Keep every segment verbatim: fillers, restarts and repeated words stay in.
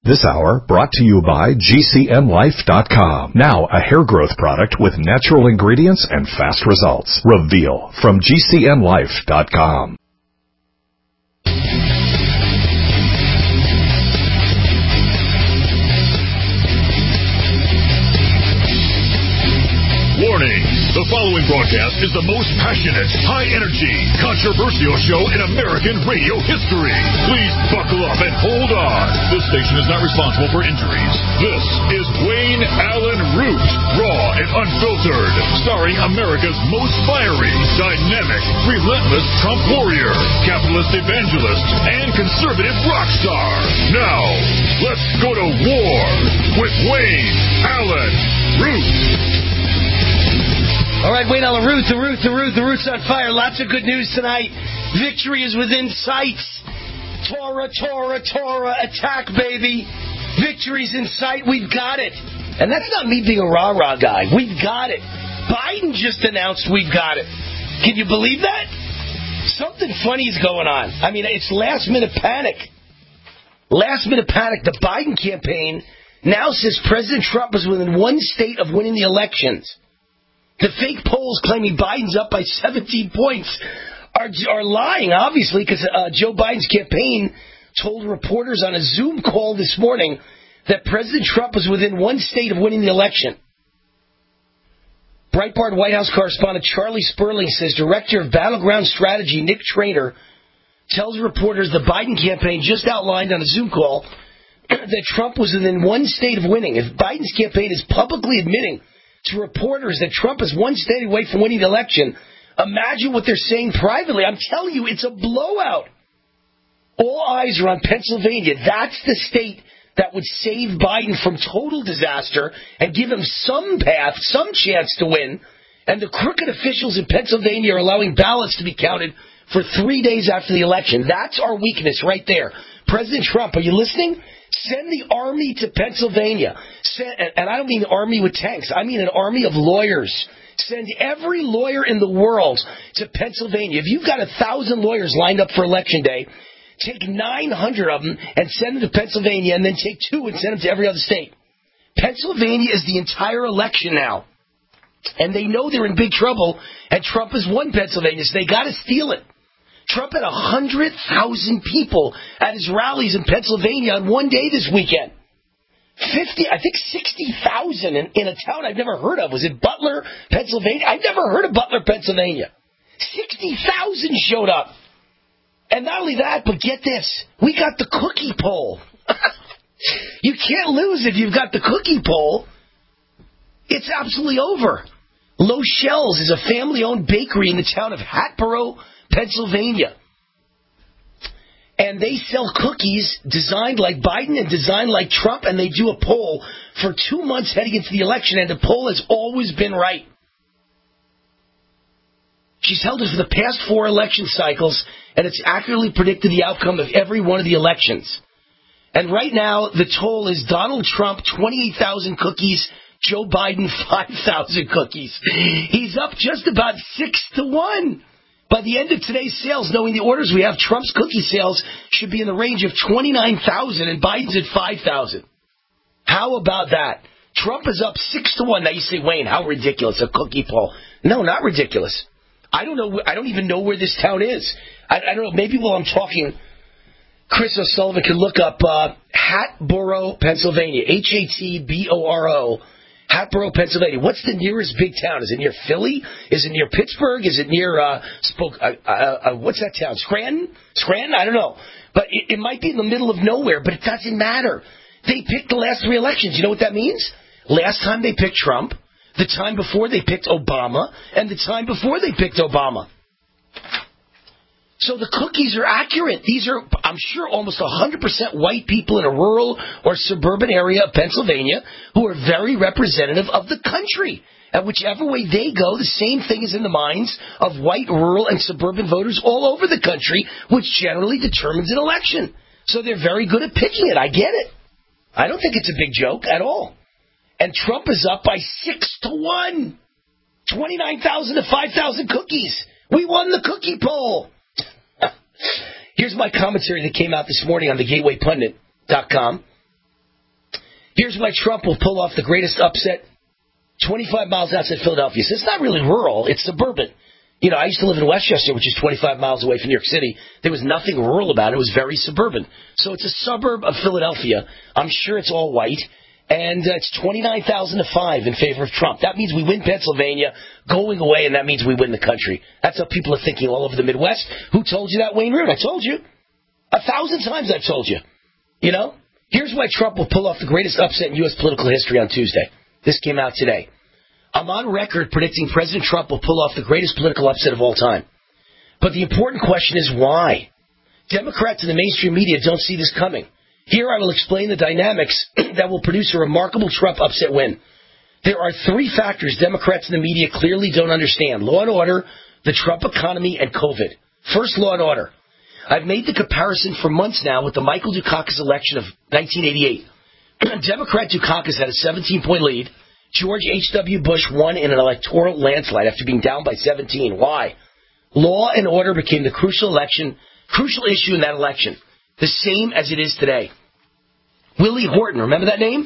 This hour brought to you by G C N Life dot com. Now a hair growth product with natural ingredients and fast results. Reveal from G C N Life dot com. Warning! The following broadcast is the most passionate, high-energy, controversial show in American radio history. Please buckle up and hold on. This station is not responsible for injuries. This is Wayne Allen Root, raw and unfiltered, starring America's most fiery, dynamic, relentless Trump warrior, capitalist evangelist, and conservative rock star. Now, let's go to war with Wayne Allen Root. All right, Wayne Allen Root, the Root, the Root, the Root's on fire. Lots of good news tonight. Victory is within sight. Torah, Torah, Torah, attack, baby. Victory's in sight. We've got it. And that's not me being a rah-rah guy. We've got it. Biden just announced we've got it. Can you believe that? Something funny is going on. I mean, it's last-minute panic. Last-minute panic. The Biden campaign now says President Trump is within one state of winning the elections. The fake polls claiming Biden's up by seventeen points are, are lying, obviously, because uh, Joe Biden's campaign told reporters on a Zoom call this morning that President Trump was within one state of winning the election. Breitbart White House correspondent Charlie Sperling says Director of Battleground Strategy Nick Trainer tells reporters the Biden campaign just outlined on a Zoom call that Trump was within one state of winning. If Biden's campaign is publicly admitting to reporters that Trump is one state away from winning the election, imagine what they're saying privately. I'm telling you, it's a blowout. All eyes are on Pennsylvania. That's the state that would save Biden from total disaster and give him some path, some chance to win. And the crooked officials in Pennsylvania are allowing ballots to be counted for three days after the election. That's our weakness right there. President Trump, are you listening? Send the army to Pennsylvania. Send, and I don't mean an army with tanks. I mean an army of lawyers. Send every lawyer in the world to Pennsylvania. If you've got a thousand lawyers lined up for Election Day, take nine hundred of them and send them to Pennsylvania, and then take two and send them to every other state. Pennsylvania is the entire election now. And they know they're in big trouble, and Trump has won Pennsylvania, so they got to steal it. Trump had one hundred thousand people at his rallies in Pennsylvania on one day this weekend. fifty, I think sixty thousand in, in a town I've never heard of. Was it Butler, Pennsylvania? I've never heard of Butler, Pennsylvania. sixty thousand showed up. And not only that, but get this, we got the cookie poll. You can't lose if you've got the cookie poll. It's absolutely over. Los Shells is a family-owned bakery in the town of Hatboro, Pennsylvania. And they sell cookies designed like Biden and designed like Trump, and they do a poll for two months heading into the election, and the poll has always been right. She's held it for the past four election cycles, and it's accurately predicted the outcome of every one of the elections. And right now, the toll is Donald Trump, twenty-eight thousand cookies, Joe Biden, five thousand cookies. He's up just about six to one. By the end of today's sales, knowing the orders we have, Trump's cookie sales should be in the range of twenty-nine thousand and Biden's at five thousand. How about that? Trump is up six to one. Now you say, Wayne, how ridiculous, a cookie poll. No, not ridiculous. I don't know. I don't even know where this town is. I, I don't know. Maybe while I'm talking, Chris O'Sullivan can look up uh, Hatboro, Pennsylvania. H A T B O R O. Hatboro, Pennsylvania. What's the nearest big town? Is it near Philly? Is it near Pittsburgh? Is it near, uh, Spoke, uh, uh, uh, what's that town? Scranton? Scranton? I don't know. But it, it might be in the middle of nowhere, but it doesn't matter. They picked the last three elections. You know what that means? Last time they picked Trump, the time before they picked Obama, and the time before they picked Obama. So the cookies are accurate. These are, I'm sure, almost one hundred percent white people in a rural or suburban area of Pennsylvania who are very representative of the country. And whichever way they go, the same thing is in the minds of white, rural, and suburban voters all over the country, which generally determines an election. So they're very good at picking it. I get it. I don't think it's a big joke at all. And Trump is up by six to one. twenty-nine thousand to five thousand cookies. We won the cookie poll. Here's my commentary that came out this morning on the gateway pundit dot com. Here's why Trump will pull off the greatest upset twenty-five miles outside Philadelphia. So it's not really rural. It's suburban. You know, I used to live in Westchester, which is twenty-five miles away from New York City. There was nothing rural about it. It was very suburban. So it's a suburb of Philadelphia. I'm sure it's all white. And uh, it's twenty-nine thousand to five in favor of Trump. That means we win Pennsylvania, going away, and that means we win the country. That's how people are thinking all over the Midwest. Who told you that, Wayne Root? I told you. A thousand times I've told you. You know? Here's why Trump will pull off the greatest upset in U S political history on Tuesday. This came out today. I'm on record predicting President Trump will pull off the greatest political upset of all time. But the important question is why? Democrats and the mainstream media don't see this coming. Here I will explain the dynamics that will produce a remarkable Trump upset win. There are three factors Democrats and the media clearly don't understand: law and order, the Trump economy, and COVID. First, law and order. I've made the comparison for months now with the Michael Dukakis election of nineteen eighty-eight. Democrat Dukakis had a seventeen-point lead. George H W. Bush won in an electoral landslide after being down by seventeen. Why? Law and order became the crucial election, crucial issue in that election, the same as it is today. Willie Horton, remember that name?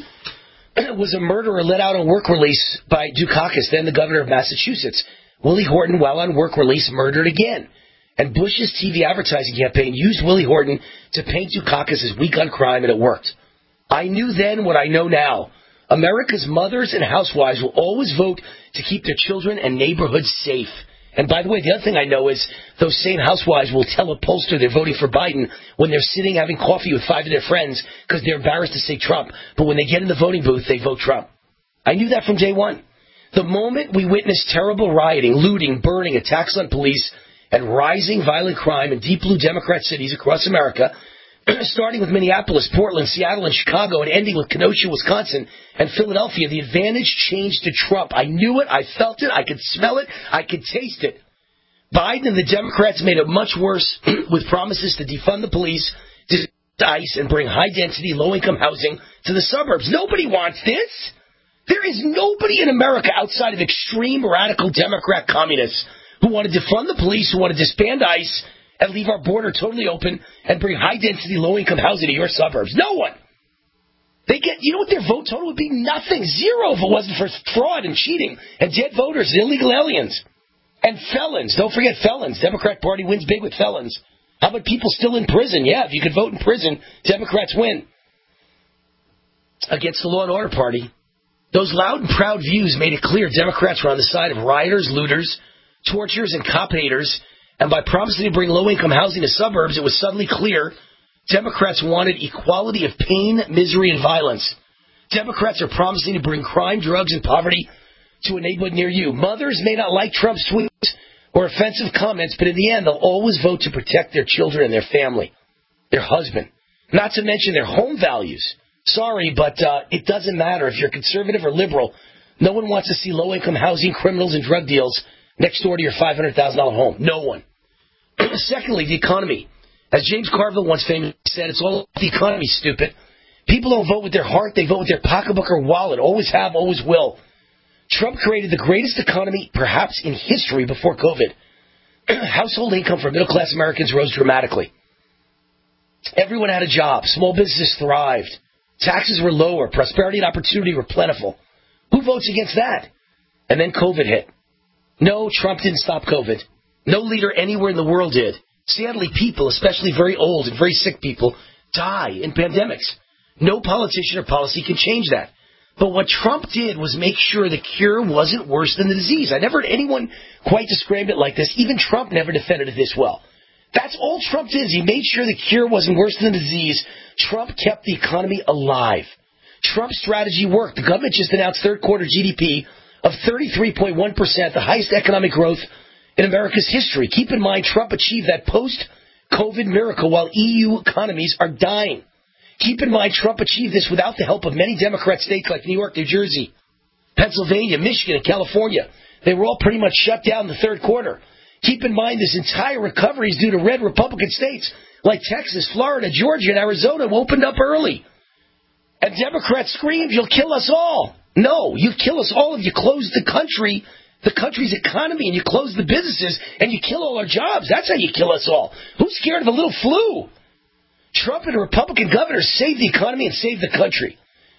Was a murderer let out on work release by Dukakis, then the governor of Massachusetts. Willie Horton, while on work release, murdered again. And Bush's T V advertising campaign used Willie Horton to paint Dukakis as weak on crime, and it worked. I knew then what I know now. America's mothers and housewives will always vote to keep their children and neighborhoods safe. And by the way, the other thing I know is those same housewives will tell a pollster they're voting for Biden when they're sitting having coffee with five of their friends because they're embarrassed to say Trump. But when they get in the voting booth, they vote Trump. I knew that from day one. The moment we witnessed terrible rioting, looting, burning, attacks on police, and rising violent crime in deep blue Democrat cities across America, starting with Minneapolis, Portland, Seattle, and Chicago, and ending with Kenosha, Wisconsin, and Philadelphia, the advantage changed to Trump. I knew it. I felt it. I could smell it. I could taste it. Biden and the Democrats made it much worse with promises to defund the police, dismiss ICE, and bring high-density, low-income housing to the suburbs. Nobody wants this. There is nobody in America outside of extreme, radical Democrat communists who want to defund the police, who want to disband ICE, and leave our border totally open and bring high-density, low-income housing to your suburbs. No one. They get, you know what their vote total would be? Nothing. Zero if it wasn't for fraud and cheating and dead voters and illegal aliens. And felons. Don't forget felons. Democrat Party wins big with felons. How about people still in prison? Yeah, if you could vote in prison, Democrats win. Against the Law and Order Party, those loud and proud views made it clear Democrats were on the side of rioters, looters, torturers, and cop haters. And by promising to bring low-income housing to suburbs, it was suddenly clear Democrats wanted equality of pain, misery, and violence. Democrats are promising to bring crime, drugs, and poverty to a neighborhood near you. Mothers may not like Trump's tweets or offensive comments, but in the end, they'll always vote to protect their children and their family, their husband, not to mention their home values. Sorry, but uh, it doesn't matter if you're conservative or liberal. No one wants to see low-income housing, criminals, and drug deals next door to your five hundred thousand dollars home. No one. Secondly, the economy. As James Carville once famously said, it's all the economy, stupid. People don't vote with their heart, they vote with their pocketbook or wallet. Always have, always will. Trump created the greatest economy, perhaps in history, before COVID. Household income for middle-class Americans rose dramatically. Everyone had a job. Small businesses thrived. Taxes were lower. Prosperity and opportunity were plentiful. Who votes against that? And then COVID hit. No, Trump didn't stop COVID. No leader anywhere in the world did. Sadly, people, especially very old and very sick people, die in pandemics. No politician or policy can change that. But what Trump did was make sure the cure wasn't worse than the disease. I never heard anyone quite describe it like this. Even Trump never defended it this well. That's all Trump did. He made sure the cure wasn't worse than the disease. Trump kept the economy alive. Trump's strategy worked. The government just announced third quarter G D P of thirty-three point one percent, the highest economic growth in America's history. Keep in mind, Trump achieved that post-COVID miracle while E U economies are dying. Keep in mind, Trump achieved this without the help of many Democrat states like New York, New Jersey, Pennsylvania, Michigan, and California. They were all pretty much shut down in the third quarter. Keep in mind, this entire recovery is due to red Republican states like Texas, Florida, Georgia, and Arizona who opened up early. And Democrats screamed, you'll kill us all. No, you kill us all if you close the country, the country's economy, and you close the businesses, and you kill all our jobs. That's how you kill us all. Who's scared of a little flu? Trump and Republican governors saved the economy and saved the country.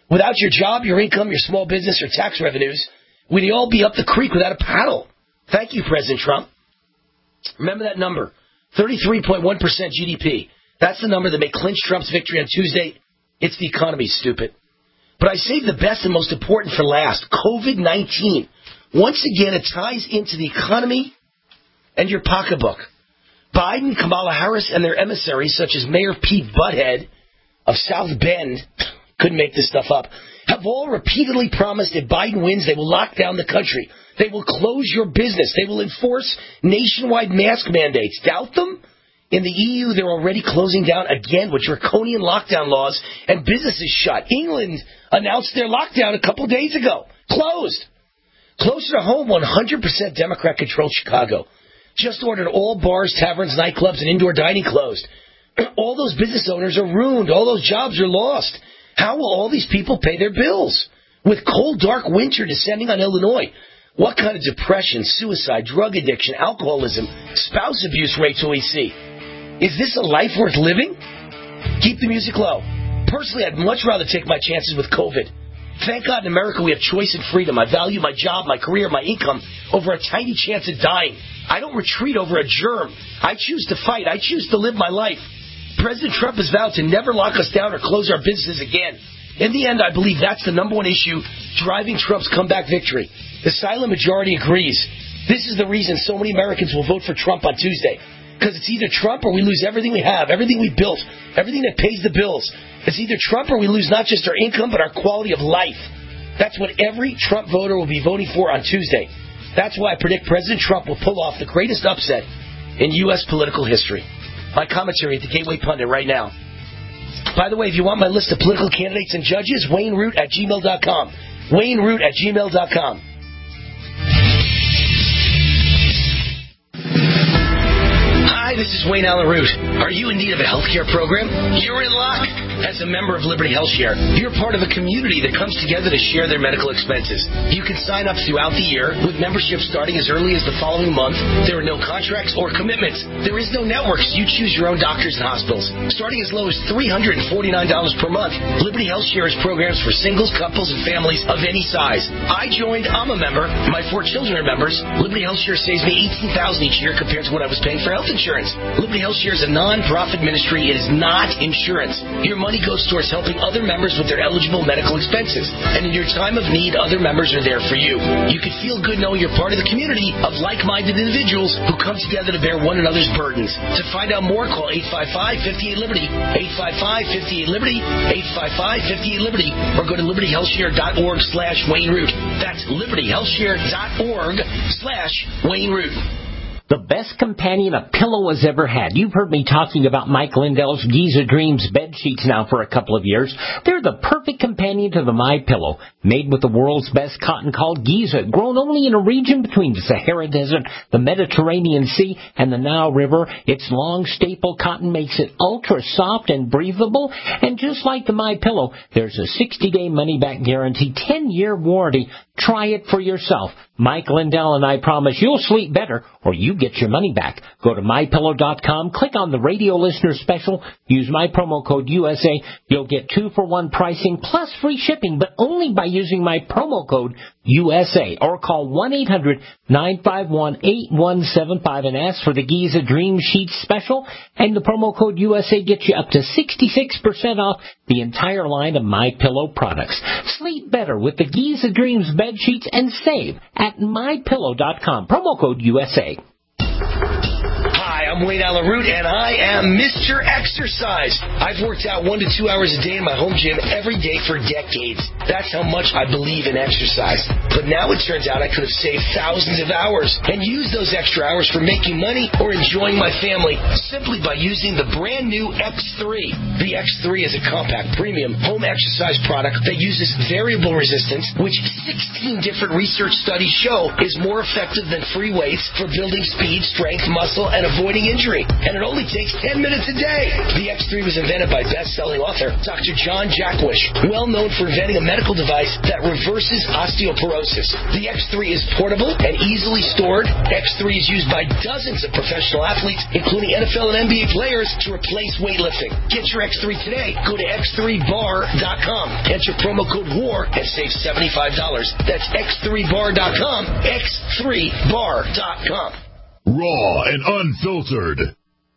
Without your job, your income, your small business, or tax revenues, we'd all be up the creek without a paddle. Thank you, President Trump. Remember that number, thirty-three point one percent G D P. That's the number that may clinch Trump's victory on Tuesday. It's the economy, stupid. But I saved the best and most important for last, COVID nineteen. Once again, it ties into the economy and your pocketbook. Biden, Kamala Harris, and their emissaries, such as Mayor Pete Butthead of South Bend, couldn't make this stuff up, have all repeatedly promised if Biden wins, they will lock down the country. They will close your business. They will enforce nationwide mask mandates. Doubt them? In the E U, they're already closing down again with draconian lockdown laws and businesses shut. England announced their lockdown a couple days ago. Closed. Closer to home, one hundred percent Democrat-controlled Chicago just ordered all bars, taverns, nightclubs, and indoor dining closed. All those business owners are ruined. All those jobs are lost. How will all these people pay their bills? With cold, dark winter descending on Illinois, what kind of depression, suicide, drug addiction, alcoholism, spouse abuse rates will we see? Is this a life worth living? Keep the music low. Personally, I'd much rather take my chances with COVID. Thank God in America we have choice and freedom. I value my job, my career, my income over a tiny chance of dying. I don't retreat over a germ. I choose to fight. I choose to live my life. President Trump has vowed to never lock us down or close our businesses again. In the end, I believe that's the number one issue driving Trump's comeback victory. The silent majority agrees. This is the reason so many Americans will vote for Trump on Tuesday. Because it's either Trump or we lose everything we have, everything we built, everything that pays the bills. It's either Trump or we lose not just our income, but our quality of life. That's what every Trump voter will be voting for on Tuesday. That's why I predict President Trump will pull off the greatest upset in U S political history. My commentary at the Gateway Pundit right now. By the way, if you want my list of political candidates and judges, Wayne Root at gmail dot com. Wayne Root at gmail dot com. Hi, this is Wayne Allen Root. Are you in need of a health care program? You're in luck. As a member of Liberty Health Share, you're part of a community that comes together to share their medical expenses. You can sign up throughout the year with membership starting as early as the following month. There are no contracts or commitments. There is no networks. You choose your own doctors and hospitals. Starting as low as three hundred forty-nine dollars per month, Liberty Health Share has programs for singles, couples, and families of any size. I joined. I'm a member. My four children are members. Liberty Health Share saves me eighteen thousand dollars each year compared to what I was paying for health insurance. Liberty Health Share is a non-profit ministry. It is not insurance. Your money goes towards helping other members with their eligible medical expenses. And in your time of need, other members are there for you. You can feel good knowing you're part of the community of like-minded individuals who come together to bear one another's burdens. To find out more, call eight five five, five eight, Liberty, eight five five, five eight, Liberty, eight five five, five eight, Liberty, or go to liberty health share dot org slash Wayne Root. That's liberty health share dot org slash Wayne Root. The best companion a pillow has ever had. You've heard me talking about Mike Lindell's Giza Dreams bed sheets now for a couple of years. They're the perfect companion to the MyPillow. Made with the world's best cotton called Giza, grown only in a region between the Sahara Desert, the Mediterranean Sea, and the Nile River. Its long staple cotton makes it ultra soft and breathable. And just like the MyPillow, there's a sixty-day money-back guarantee, ten-year warranty. Try it for yourself. Mike Lindell and I promise you'll sleep better or you get your money back. Go to my pillow dot com, click on the radio listener special, use my promo code U S A. You'll get two for one pricing plus free shipping, but only by using my promo code U S A. Or call one eight hundred nine five one eight one seven five and ask for the Giza Dream Sheets special. And the promo code U S A gets you up to sixty-six percent off the entire line of MyPillow products. Sleep better with the Giza Dreams bed sheets and save at my pillow dot com. Promo code U S A. Hi, I'm Wayne Allen Root, and I am Mister Exercise. I've worked out one to two hours a day in my home gym every day for decades. That's how much I believe in exercise. But now it turns out I could have saved thousands of hours and used those extra hours for making money or enjoying my family simply by using the brand new X three. The X three is a compact, premium home exercise product that uses variable resistance, which sixteen different research studies show is more effective than free weights for building speed, strength, muscle, and avoiding the injury, and it only takes ten minutes a day. The X three was invented by best-selling author Doctor John Jackwish, well known for inventing a medical device that reverses osteoporosis. The X three is portable and easily stored. X three is used by dozens of professional athletes, including N F L and N B A players, to replace weightlifting. Get your X three today. Go to x three bar dot com. Enter promo code WAR and save seventy-five dollars. That's x three bar dot com. x three bar dot com. Raw and unfiltered.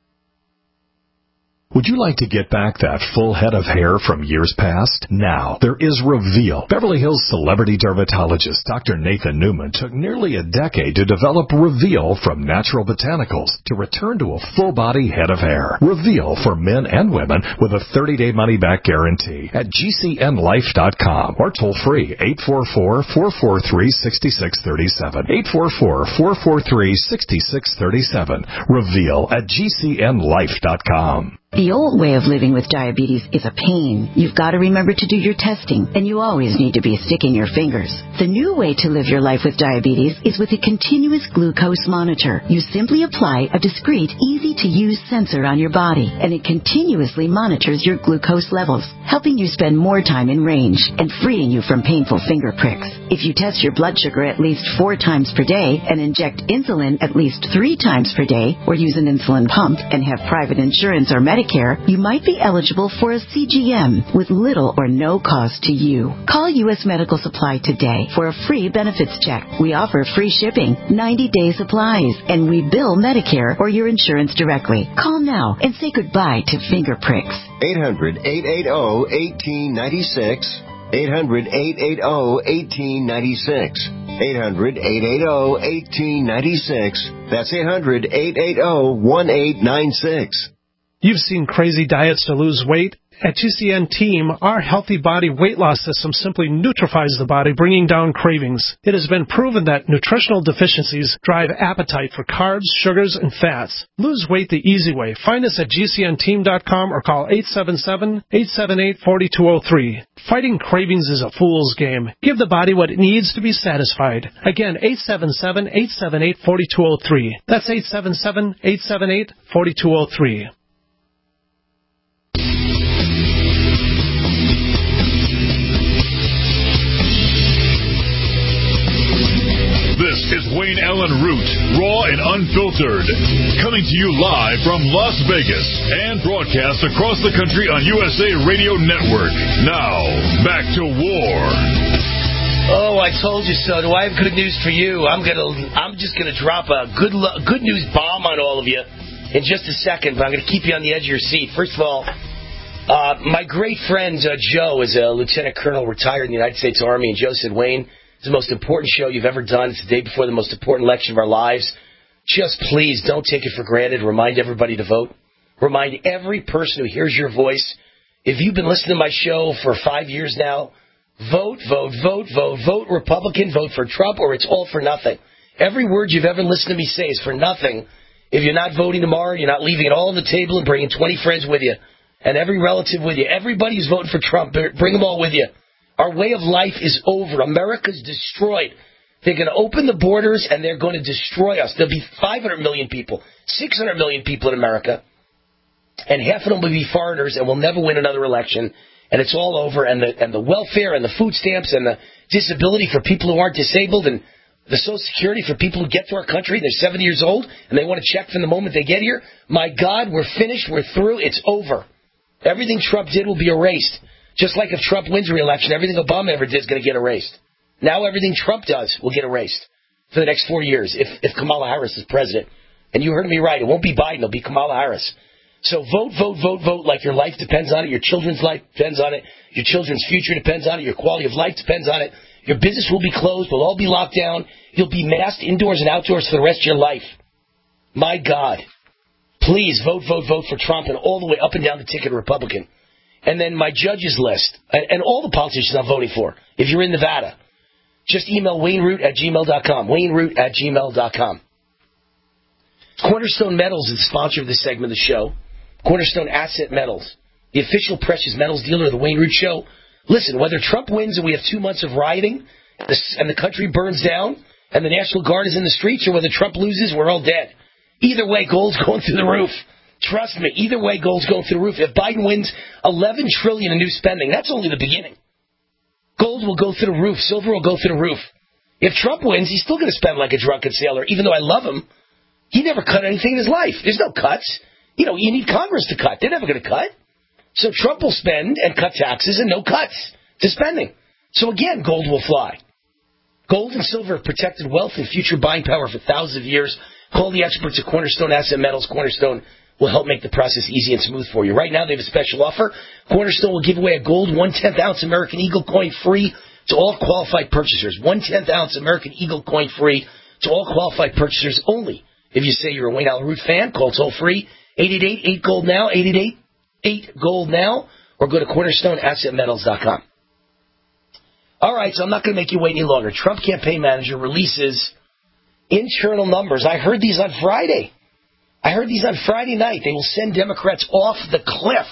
Would you like to get back that full head of hair from years past? Now, there is Reveal. Beverly Hills celebrity dermatologist Doctor Nathan Newman took nearly a decade to develop Reveal from natural botanicals to return to a full-body head of hair. Reveal for men and women with a thirty-day money-back guarantee at G C N life dot com or toll-free eight four four, four four three, six six three seven. eight four four, four four three, six six three seven. Reveal at G C N life dot com. The old way of living with diabetes is a pain. You've got to remember to do your testing, and you always need to be sticking your fingers. The new way to live your life with diabetes is with a continuous glucose monitor. You simply apply a discreet, easy-to-use sensor on your body, and it continuously monitors your glucose levels, helping you spend more time in range and freeing you from painful finger pricks. If you test your blood sugar at least four times per day and inject insulin at least three times per day, or use an insulin pump and have private insurance or Medicare, you might be eligible for a C G M with little or no cost to you. Call U S Medical Supply today for a free benefits check. We offer free shipping, ninety-day supplies, and we bill Medicare or your insurance directly. Call now and say goodbye to finger pricks. eight hundred, eight eight zero, one eight nine six. eight hundred, eight eight zero, one eight nine six. eight hundred, eight eight zero, one eight nine six. That's eight hundred, eight eight zero, one eight nine six. You've seen crazy diets to lose weight. At G C N Team, our healthy body weight loss system simply neutralizes the body, bringing down cravings. It has been proven that nutritional deficiencies drive appetite for carbs, sugars, and fats. Lose weight the easy way. Find us at G C N team dot com or call eight seven seven, eight seven eight, four two zero three. Fighting cravings is a fool's game. Give the body what it needs to be satisfied. Again, eight seven seven, eight seven eight, four two zero three. That's eight seven seven, eight seven eight, four two zero three. This is Wayne Allen Root, raw and unfiltered, coming to you live from Las Vegas and broadcast across the country on U S A Radio Network. Now, back to war. Oh, I told you so. Do I have good news for you? I'm gonna, I'm just gonna drop a good, good news bomb on all of you in just a second, but I'm gonna keep you on the edge of your seat. First of all, uh, my great friend uh, Joe is a lieutenant colonel retired in the United States Army, and Joe said, Wayne, it's the most important show you've ever done. It's the day before the most important election of our lives. Just please don't take it for granted. Remind everybody to vote. Remind every person who hears your voice. If you've been listening to my show for five years now, vote, vote, vote, vote, vote Republican, vote for Trump, or it's all for nothing. Every word you've ever listened to me say is for nothing. If you're not voting tomorrow, you're not leaving it all on the table and bringing twenty friends with you and every relative with you. Everybody who's voting for Trump, bring them all with you. Our way of life is over. America's destroyed. They're going to open the borders, and they're going to destroy us. There'll be five hundred million people, six hundred million people in America, and half of them will be foreigners, and we'll never win another election, and it's all over, and the and the welfare and the food stamps and the disability for people who aren't disabled and the Social Security for people who get to our country, they're seventy years old, and they want to check from the moment they get here. My God, we're finished. We're through. It's over. Everything Trump did will be erased. Just like if Trump wins re-election, everything Obama ever did is going to get erased. Now everything Trump does will get erased for the next four years if, if Kamala Harris is president. And you heard me right. It won't be Biden. It'll be Kamala Harris. So vote, vote, vote, vote like your life depends on it. Your children's life depends on it. Your children's future depends on it. Your quality of life depends on it. Your business will be closed. We'll all be locked down. You'll be masked indoors and outdoors for the rest of your life. My God. Please vote, vote, vote for Trump and all the way up and down the ticket Republican. And then my judges list, and, and all the politicians I'm voting for, if you're in Nevada, just email wayne root at gmail dot com, wayne root at gmail dot com. Cornerstone Metals is the sponsor of this segment of the show. Cornerstone Asset Metals, the official precious metals dealer of the Wayne Root Show. Listen, whether Trump wins and we have two months of rioting and the country burns down and the National Guard is in the streets, or whether Trump loses, we're all dead. Either way, gold's going through the roof. Trust me, either way, gold's going through the roof. If Biden wins eleven trillion dollars in new spending, that's only the beginning. Gold will go through the roof. Silver will go through the roof. If Trump wins, he's still going to spend like a drunken sailor, even though I love him. He never cut anything in his life. There's no cuts. You know, you need Congress to cut. They're never going to cut. So Trump will spend and cut taxes and no cuts to spending. So again, gold will fly. Gold and silver have protected wealth and future buying power for thousands of years. Call the experts at Cornerstone Asset Metals. Cornerstone will help make the process easy and smooth for you. Right now, they have a special offer. Cornerstone will give away a gold one-tenth ounce American Eagle coin free to all qualified purchasers. one-tenth ounce American Eagle coin free to all qualified purchasers only. If you say you're a Wayne Allyn Root fan, call toll-free eight eight eight, eight gold now, eight eight eight, eight gold now, or go to cornerstone asset metals dot com. All right, so I'm not going to make you wait any longer. Trump campaign manager releases internal numbers. I heard these on Friday. I heard these on Friday night. They will send Democrats off the cliff.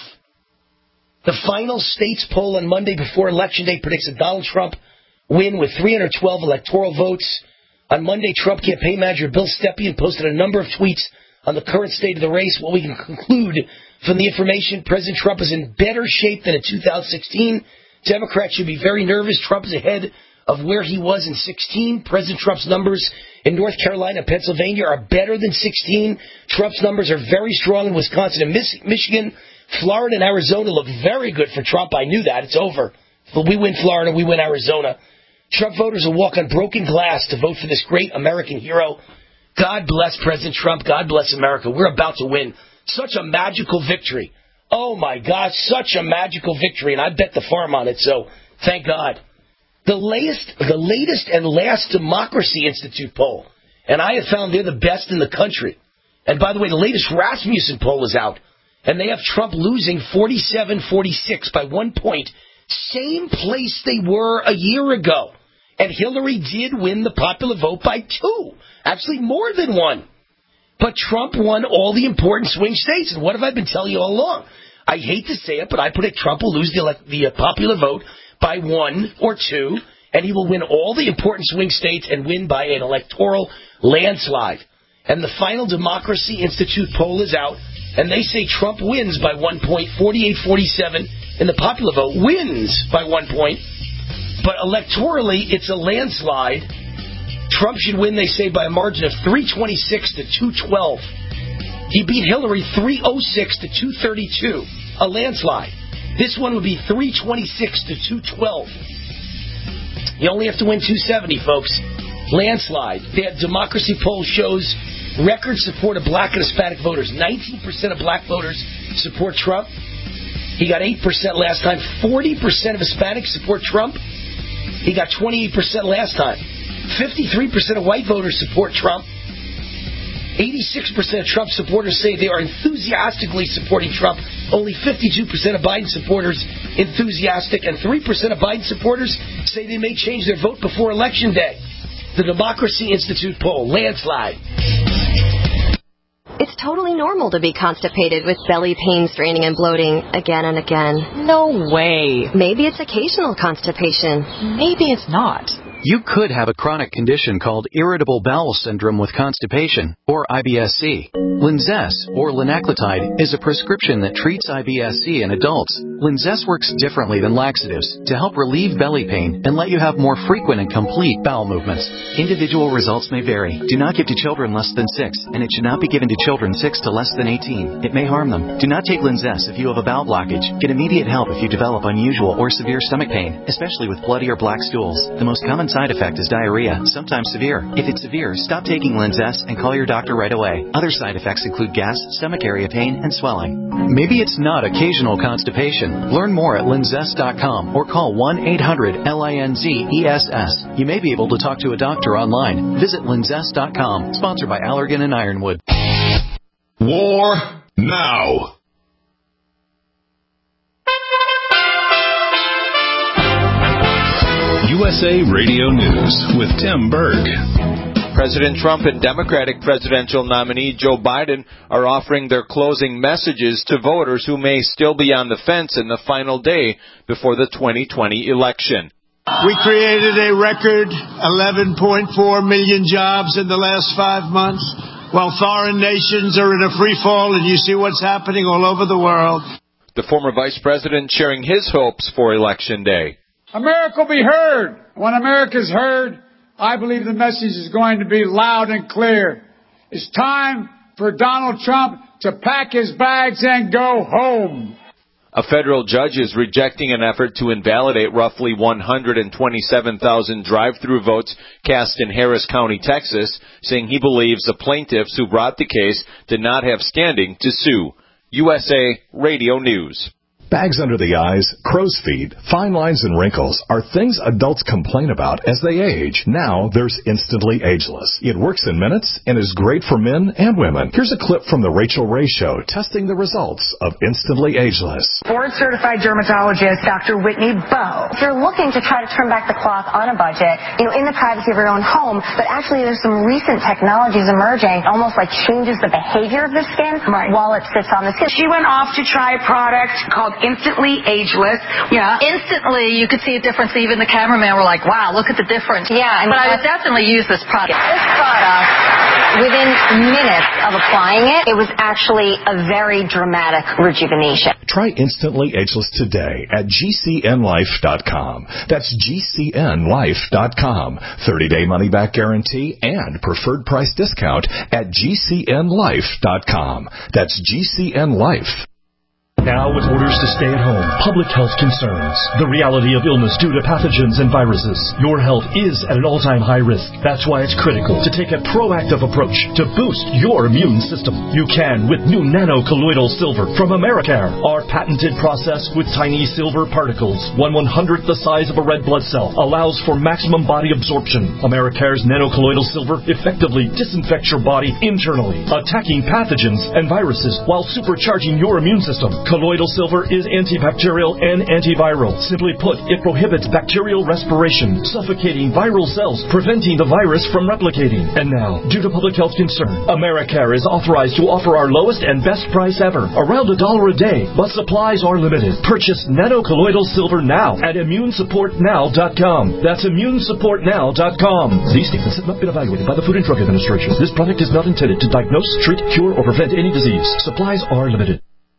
The final states poll on Monday before Election Day predicts a Donald Trump win with three hundred twelve electoral votes. On Monday, Trump campaign manager Bill Stepien posted a number of tweets on the current state of the race. What we can conclude from the information, President Trump is in better shape than in two thousand sixteen. Democrats should be very nervous. Trump is ahead of where he was in sixteen. President Trump's numbers in North Carolina and Pennsylvania are better than sixteen. Trump's numbers are very strong in Wisconsin and Michigan. Florida and Arizona look very good for Trump. I knew that. It's over. If we win Florida, we win Arizona. Trump voters will walk on broken glass to vote for this great American hero. God bless President Trump. God bless America. We're about to win. Such a magical victory. Oh, my God, such a magical victory. And I bet the farm on it, so thank God. The latest, the latest and last Democracy Institute poll, and I have found they're the best in the country. And by the way, the latest Rasmussen poll is out, and they have Trump losing forty-seven forty-six by one point. Same place they were a year ago. And Hillary did win the popular vote by two. Actually, more than one. But Trump won all the important swing states. And what have I been telling you all along? I hate to say it, but I predict Trump will lose the, elect- the uh, popular vote by one or two, and he will win all the important swing states and win by an electoral landslide. And the final Democracy Institute poll is out, and they say Trump wins by one point, forty-eight forty-seven in the popular vote, wins by one point. But electorally, it's a landslide. Trump should win, they say, by a margin of three twenty-six to two twelve. He beat Hillary three oh six to two thirty-two, a landslide. This one would be three twenty-six to two twelve. You only have to win two seventy, folks. Landslide. The Democracy poll shows record support of black and Hispanic voters. nineteen percent of black voters support Trump. He got eight percent last time. forty percent of Hispanics support Trump. He got twenty-eight percent last time. fifty-three percent of white voters support Trump. eighty-six percent of Trump supporters say they are enthusiastically supporting Trump. Only fifty-two percent of Biden supporters enthusiastic, and three percent of Biden supporters say they may change their vote before Election Day. The Democracy Institute poll, landslide. It's totally normal to be constipated with belly pain, straining, and bloating again and again. No way. Maybe it's occasional constipation. Maybe it's not. You could have a chronic condition called irritable bowel syndrome with constipation, or I B S C. Linzess, or linaclotide, is a prescription that treats I B S C in adults. Linzess works differently than laxatives to help relieve belly pain and let you have more frequent and complete bowel movements. Individual results may vary. Do not give to children less than six, and it should not be given to children six to less than eighteen. It may harm them. Do not take Linzess if you have a bowel blockage. Get immediate help if you develop unusual or severe stomach pain, especially with bloody or black stools. The most common side effect is diarrhea, sometimes severe. If it's severe, stop taking Linzess and call your doctor right away. Other side effects include gas, stomach area pain, and swelling. Maybe it's not occasional constipation. Learn more at linzess dot com or call one eight hundred L I N Z E S S. You may be able to talk to a doctor online. Visit linzess dot com. Sponsored by Allergan and Ironwood. War now. U S A Radio News with Tim Berg. President Trump and Democratic presidential nominee Joe Biden are offering their closing messages to voters who may still be on the fence in the final day before the twenty twenty election. We created a record eleven point four million jobs in the last five months. while foreign nations are in a free fall, and you see what's happening all over the world. The former vice president sharing his hopes for Election Day. America will be heard. When America's heard, I believe the message is going to be loud and clear. It's time for Donald Trump to pack his bags and go home. A federal judge is rejecting an effort to invalidate roughly one hundred twenty-seven thousand drive-through votes cast in Harris County, Texas, saying he believes the plaintiffs who brought the case did not have standing to sue. U S A Radio News. Bags under the eyes, crow's feet, fine lines, and wrinkles are things adults complain about as they age. Now there's Instantly Ageless. It works in minutes and is great for men and women. Here's a clip from the Rachel Ray Show testing the results of Instantly Ageless. Board-certified dermatologist Doctor Whitney Bowe. If you're looking to try to turn back the clock on a budget, you know, in the privacy of your own home, but actually there's some recent technologies emerging, almost like changes the behavior of the skin right. while it sits on the skin. She went off to try a product called Instantly Ageless. Yeah. Instantly, you could see a difference. Even the cameraman were like, wow, look at the difference. Yeah. I mean, but I would definitely use this product. This product, within minutes of applying it, it was actually a very dramatic rejuvenation. Try Instantly Ageless today at G C N life dot com. That's G C N life dot com. thirty-day money-back guarantee and preferred price discount at G C N life dot com. That's G C N Life. Now with orders to stay at home, public health concerns, the reality of illness due to pathogens and viruses, your health is at an all-time high risk. That's why it's critical to take a proactive approach to boost your immune system. You can with new nano-colloidal silver from Americare. Our patented process with tiny silver particles, one one-hundredth the size of a red blood cell, allows for maximum body absorption. Americare's nano-colloidal silver effectively disinfects your body internally, attacking pathogens and viruses while supercharging your immune system. Colloidal silver is antibacterial and antiviral. Simply put, it prohibits bacterial respiration, suffocating viral cells, preventing the virus from replicating. And now, due to public health concern, Americare is authorized to offer our lowest and best price ever, around a dollar a day, but supplies are limited. Purchase nano-colloidal silver now at immune support now dot com. That's immune support now dot com. These statements have not been evaluated by the Food and Drug Administration. This product is not intended to diagnose, treat, cure, or prevent any disease. Supplies are limited.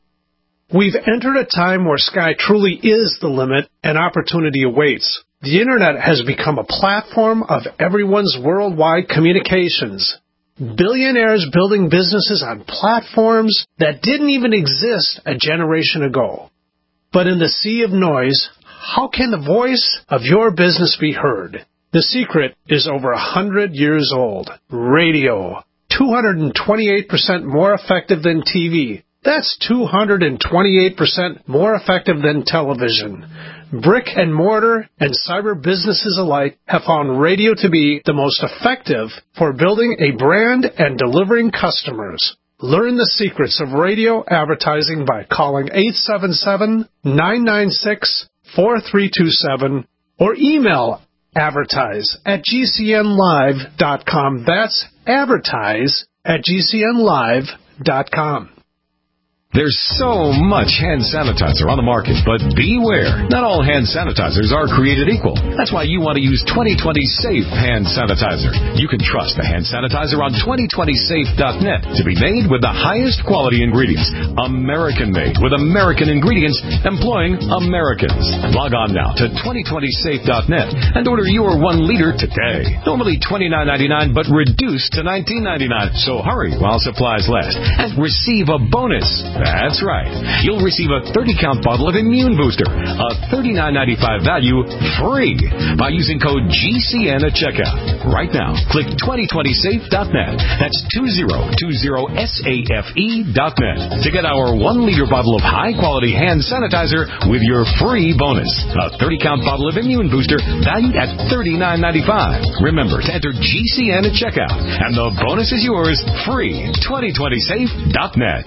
We've entered a time where sky truly is the limit and opportunity awaits. The Internet has become a platform of everyone's worldwide communications. Billionaires building businesses on platforms that didn't even exist a generation ago. But in the sea of noise, how can the voice of your business be heard? The secret is over a hundred years old. Radio. two hundred twenty-eight percent more effective than T V. That's two hundred twenty-eight percent more effective than television. Brick and mortar and cyber businesses alike have found radio to be the most effective for building a brand and delivering customers. Learn the secrets of radio advertising by calling eight seven seven, nine nine six, four three two seven or email advertise at G C N live dot com. That's advertise at G C N live dot com. There's so much hand sanitizer on the market, but beware. Not all hand sanitizers are created equal. That's why you want to use twenty twenty Safe Hand Sanitizer. You can trust the hand sanitizer on twenty twenty safe dot net to be made with the highest quality ingredients. American-made with American ingredients, employing Americans. Log on now to twenty twenty safe dot net and order your one liter today. Normally twenty-nine ninety-nine, but reduced to nineteen ninety-nine. So hurry while supplies last and receive a bonus. That's right. You'll receive a thirty count bottle of Immune Booster, a thirty-nine ninety-five value, free by using code G C N at checkout. Right now, click twenty twenty safe dot net. That's twenty twenty safe dot net to get our one liter bottle of high-quality hand sanitizer with your free bonus. A thirty count bottle of Immune Booster valued at thirty-nine ninety-five. Remember to enter G C N at checkout, and the bonus is yours free. twenty twenty safe dot net.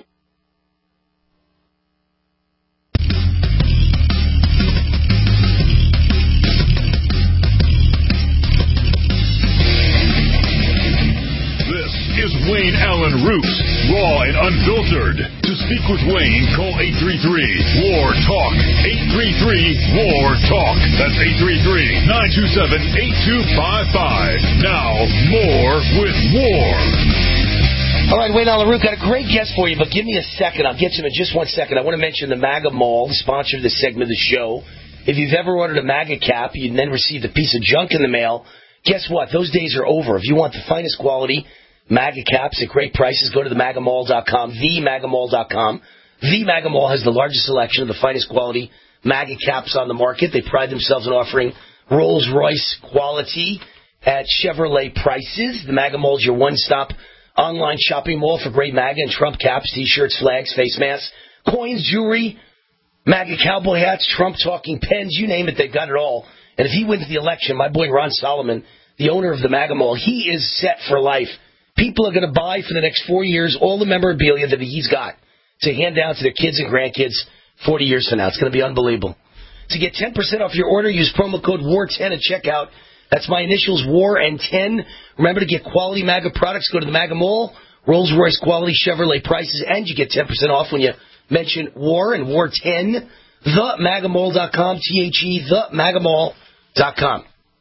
Is Wayne Allen Root, raw and unfiltered. To speak with Wayne, call eight three three, W A R, TALK. eight three three, W A R, TALK. That's eight three three, nine two seven, eight two five five. Now, more with W A R. All right, Wayne Allyn Root, got a great guest for you, but give me a second. I'll get to him in just one second. I want to mention the MAGA Mall, the sponsor of this segment of the show. If you've ever ordered a MAGA cap, you then received a piece of junk in the mail, guess what? Those days are over. If you want the finest quality MAGA caps at great prices, go to the maga mall dot com, the maga mall dot com. The MAGA Mall has the largest selection of the finest quality MAGA caps on the market. They pride themselves on offering Rolls-Royce quality at Chevrolet prices. The MAGA Mall is your one-stop online shopping mall for great MAGA and Trump caps, T-shirts, flags, face masks, coins, jewelry, MAGA cowboy hats, Trump-talking pens, you name it, they've got it all. And if he wins the election, my boy Ron Solomon, the owner of the MAGA Mall, he is set for life. People are going to buy for the next four years all the memorabilia that he's got to hand down to their kids and grandkids forty years from now. It's going to be unbelievable. To get ten percent off your order, use promo code W A R ten at checkout. That's my initials, W A R and ten. Remember to get quality MAGA products. Go to the MAGA Mall, Rolls-Royce quality Chevrolet prices, and you get ten percent off when you mention W A R and W A R ten. the maga mall dot com, T H E, the maga mall dot com.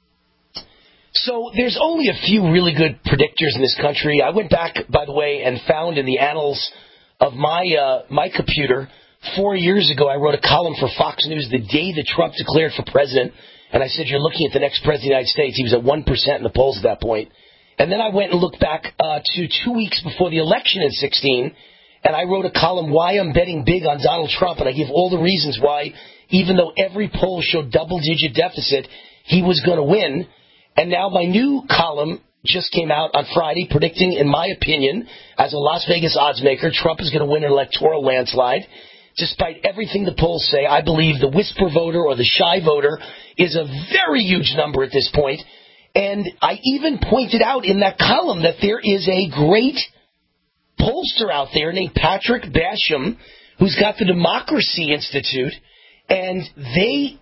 So there's only a few really good predictors in this country. I went back, by the way, and found in the annals of my uh, my computer, four years ago, I wrote a column for Fox News the day that Trump declared for president. And I said, you're looking at the next president of the United States. He was at one percent in the polls at that point. And then I went and looked back uh, to two weeks before the election in sixteen, and I wrote a column, Why I'm Betting Big on Donald Trump, and I give all the reasons why, even though every poll showed double-digit deficit, he was going to win. And now my new column just came out on Friday predicting, in my opinion, as a Las Vegas odds maker, Trump is going to win an electoral landslide. Despite everything the polls say, I believe the whisper voter or the shy voter is a very huge number at this point. And I even pointed out in that column that there is a great pollster out there named Patrick Basham, who's got the Democracy Institute, and they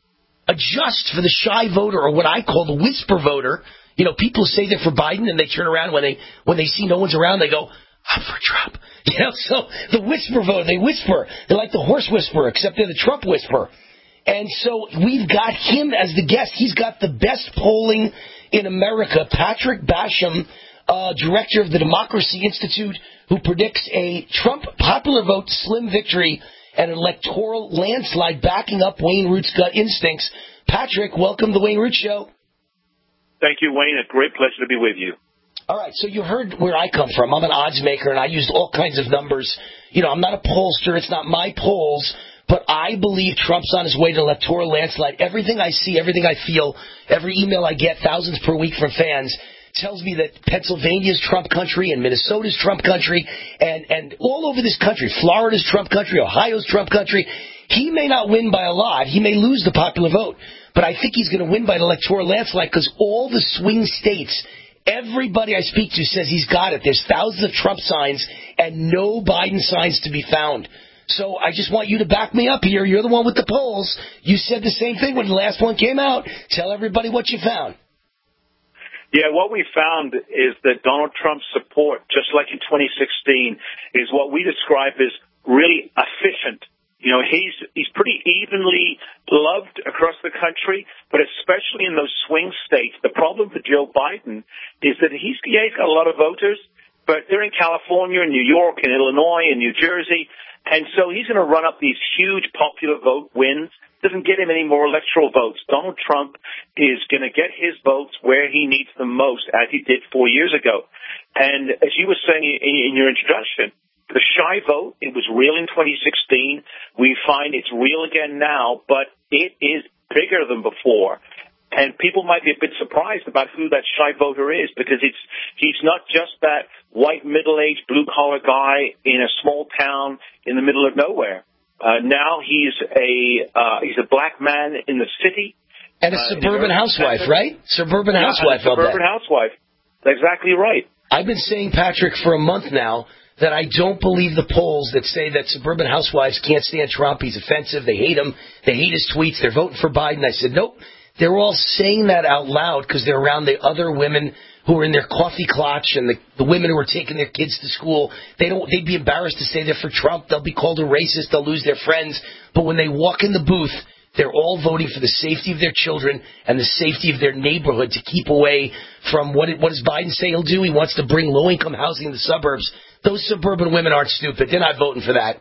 adjust for the shy voter, or what I call the whisper voter. You know, people say they're for Biden, and they turn around when they when they see no one's around, they go, I'm for Trump. You know, so the whisper voter, they whisper. They're like the horse whisperer, except they're the Trump whisperer. And so we've got him as the guest. He's got the best polling in America. Patrick Basham, uh, director of the Democracy Institute, who predicts a Trump popular vote slim victory and an electoral landslide, backing up Wayne Root's gut instincts. Patrick, welcome to the Wayne Root Show. Thank you, Wayne. A great pleasure to be with you. All right, so you heard where I come from. I'm an odds maker, and I used all kinds of numbers. You know, I'm not a pollster. It's not my polls. But I believe Trump's on his way to electoral landslide. Everything I see, everything I feel, every email I get, thousands per week from fans, tells me that Pennsylvania's Trump country and Minnesota's Trump country and, and all over this country, Florida's Trump country, Ohio's Trump country. He may not win by a lot. He may lose the popular vote. But I think he's going to win by an electoral landslide because all the swing states, everybody I speak to says he's got it. There's thousands of Trump signs and no Biden signs to be found. So I just want you to back me up here. You're the one with the polls. You said the same thing when the last one came out. Tell everybody what you found. Yeah, what we found is that Donald Trump's support, just like in twenty sixteen, is what we describe as really efficient. You know, he's he's pretty evenly loved across the country, but especially in those swing states. The problem for Joe Biden is that he's, yeah, he's got a lot of voters, but they're in California and New York and Illinois and New Jersey. And so he's going to run up these huge popular vote wins. Doesn't get him any more electoral votes. Donald Trump is going to get his votes where he needs them most, as he did four years ago. And as you were saying in your introduction, the shy vote, it was real in twenty sixteen. We find it's real again now, but it is bigger than before. And people might be a bit surprised about who that shy voter is, because it's he's not just that white, middle-aged, blue-collar guy in a small town in the middle of nowhere. Uh, now he's a uh, he's a black man in the city. And a suburban uh, housewife, right? Suburban yeah, housewife. A suburban housewife. That's exactly right. I've been saying, Patrick, for a month now, that I don't believe the polls that say that suburban housewives can't stand Trump. He's offensive. They hate him. They hate his tweets. They're voting for Biden. I said, nope. They're all saying that out loud because they're around the other women who are in their coffee clutch and the, the women who are taking their kids to school. They don't. They'd be embarrassed to say they're for Trump. They'll be called a racist. They'll lose their friends. But when they walk in the booth, They're all voting for the safety of their children and the safety of their neighborhood to keep away from what, it, what does Biden say he'll do? He wants to bring low-income housing in the suburbs. Those suburban women aren't stupid. They're not voting for that.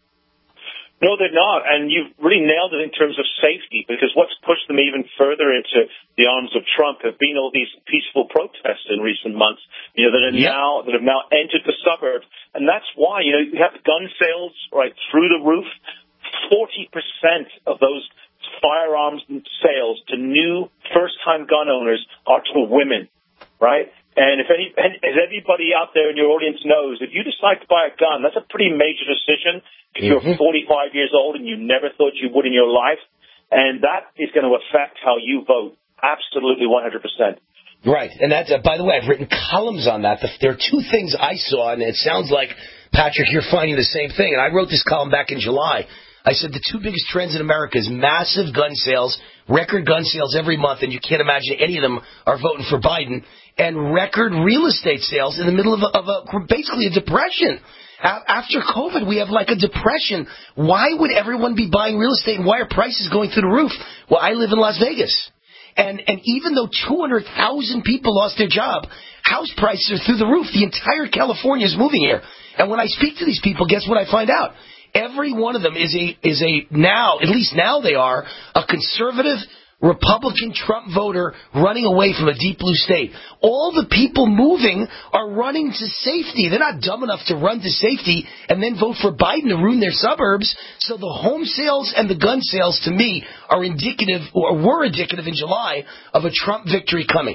No, they're not, and you've really nailed it in terms of safety, because what's pushed them even further into the arms of Trump have been all these peaceful protests in recent months, you know, that are yep. now that have now entered the suburbs, and that's why, you know, you have gun sales right through the roof. Forty percent of those firearms sales to new first-time gun owners are to women, right? And if any, as everybody out there in your audience knows, if you decide to buy a gun, that's a pretty major decision. If you're mm-hmm. forty-five years old and you never thought you would in your life, and that is going to affect how you vote. Absolutely, one hundred percent. Right, and that's, uh, by the way, I've written columns on that. There are two things I saw, and it sounds like, Patrick, you're finding the same thing. And I wrote this column back in July. I said the two biggest trends in America is massive gun sales, record gun sales every month, and you can't imagine any of them are voting for Biden, and record real estate sales in the middle of, a, of a, basically a depression. After COVID, we have like a depression. Why would everyone be buying real estate, and why are prices going through the roof? Well, I live in Las Vegas. And and even though two hundred thousand people lost their job, house prices are through the roof. The entire California is moving here. And when I speak to these people, guess what I find out? Every one of them is a is a now, at least now they are, a conservative Republican Trump voter running away from a deep blue state. All the people moving are running to safety. They're not dumb enough to run to safety and then vote for Biden to ruin their suburbs. So the home sales and the gun sales, to me, are indicative, or were indicative in July, of a Trump victory coming.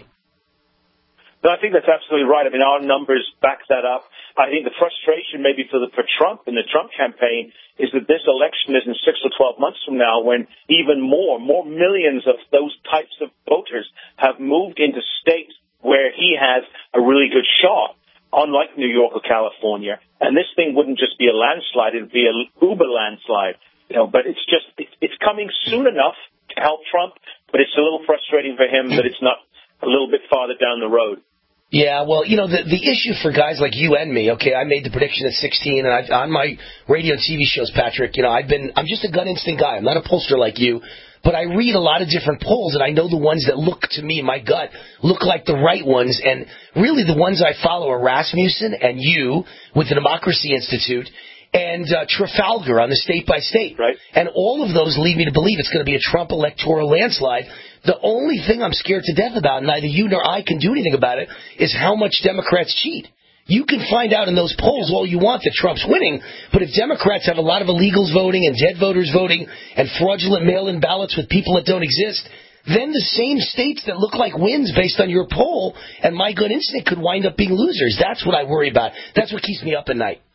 No, I think that's absolutely right. I mean, our numbers back that up. I think the frustration maybe for the for Trump and the Trump campaign is that this election is in six or twelve months from now, when even more, more millions of those types of voters have moved into states where he has a really good shot, unlike New York or California. And this thing wouldn't just be a landslide; it'd be an uber landslide. You know, but it's just it's, it's coming soon enough to help Trump, but it's a little frustrating for him that it's not a little bit farther down the road. Yeah, well, you know, the the issue for guys like you and me, okay, I made the prediction at sixteen, and I, on my radio and T V shows, Patrick, you know, I've been, I'm just a gut instinct guy. I'm not a pollster like you, but I read a lot of different polls, and I know the ones that look to me, my gut, look like the right ones, and really the ones I follow are Rasmussen and you with the Democracy Institute, and uh, Trafalgar on the state by state. Right. And all of those lead me to believe it's going to be a Trump electoral landslide. The only thing I'm scared to death about, and neither you nor I can do anything about it, is how much Democrats cheat. You can find out in those polls all you want that Trump's winning, but if Democrats have a lot of illegals voting and dead voters voting and fraudulent mail-in ballots with people that don't exist, then the same states that look like wins based on your poll and my good instinct could wind up being losers. That's what I worry about. That's what keeps me up at night.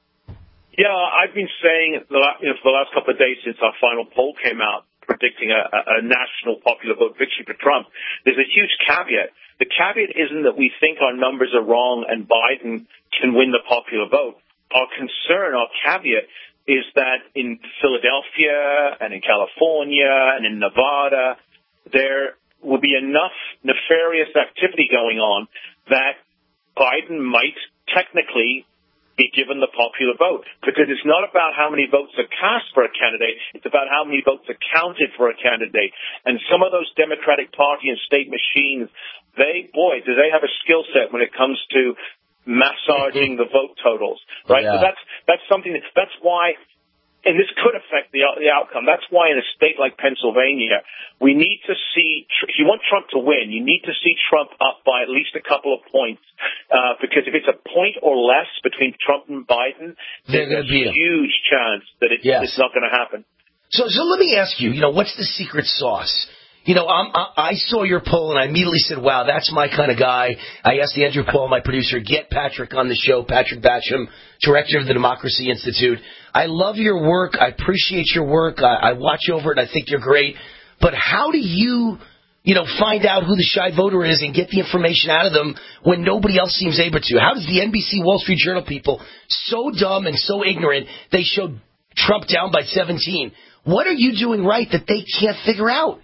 Yeah, I've been saying the, you know, for the last couple of days since our final poll came out, predicting a, a national popular vote victory for Trump, there's a huge caveat. The caveat isn't that we think our numbers are wrong and Biden can win the popular vote. Our concern, our caveat, is that in Philadelphia and in California and in Nevada, there will be enough nefarious activity going on that Biden might technically be given the popular vote, because it's not about how many votes are cast for a candidate, it's about how many votes are counted for a candidate. And some of those Democratic Party and state machines, they, boy, do they have a skill set when it comes to massaging the vote totals, right? Yeah. So that's, that's something, that, that's why, and this could affect the, the outcome. That's why in a state like Pennsylvania, we need to see, if you want Trump to win, you need to see Trump up by at least a couple of points. Uh, because if it's a point or less between Trump and Biden, there's a huge chance that it, yes. it's not going to happen. So, so let me ask you, you know, what's the secret sauce? You know, I'm, I, I saw your poll, and I immediately said, wow, that's my kind of guy. I asked Andrew Paul, my producer, get Patrick on the show, Patrick Basham, director of the Democracy Institute. I love your work. I appreciate your work. I, I watch over it. I think you're great. But how do you, you know, find out who the shy voter is and get the information out of them when nobody else seems able to? How does the N B C Wall Street Journal people, so dumb and so ignorant, they showed Trump down by seventeen? What are you doing right that they can't figure out?